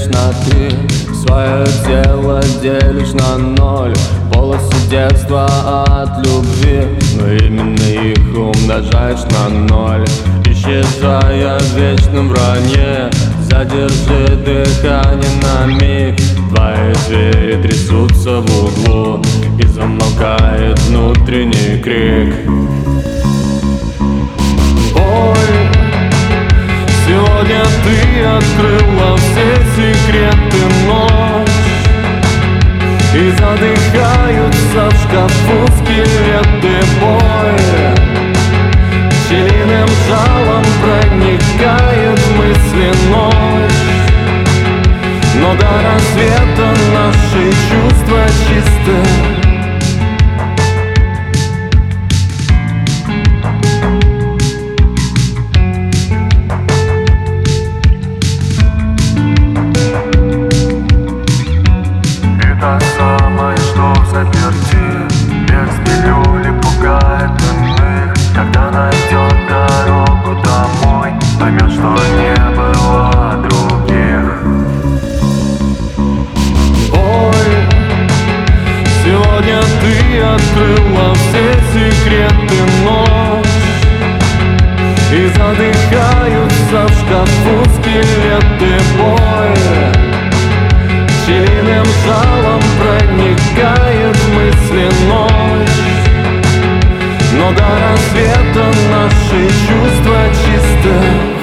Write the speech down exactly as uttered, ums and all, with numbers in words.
делишь на три, свое тело делишь на ноль. Полосы детства от любви, но именно их умножаешь на ноль. Исчезая в вечном вранье, задержи дыхание на миг. Твои звери трясутся в углу, и замолкает внутренний крик. Ой, сегодня ты открыла все секреты ночь, и задыхаются в шкафу скелеты. Бой пчелиным жалом проникает в мысли ночь, но до рассвета наши чувства чисты. Та самая, что в заперти, без пилюли пугает иных. Когда найдет дорогу домой, поймет, что не было других. Ой, сегодня ты открыла все секреты ночь, и задыхаются в шкафу скелеты. Бой пчелиным жалом проникает в мысли ночь, но до рассвета наши чувства чисты.